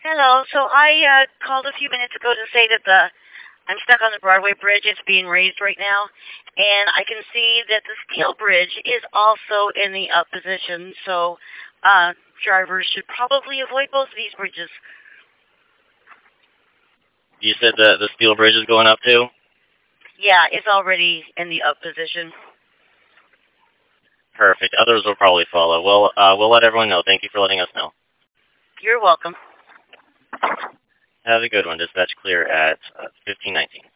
Hello. So I called a few minutes ago to say that I'm stuck on the Broadway Bridge. It's being raised right now, and I can see that the Steel Bridge is also in the up position. So drivers should probably avoid both of these bridges. You said the steel bridge is going up too? Yeah, it's already in the up position. Perfect. Others will probably follow. We'll let everyone know. Thank you for letting us know. You're welcome. Have a good one. Dispatch clear at 1519.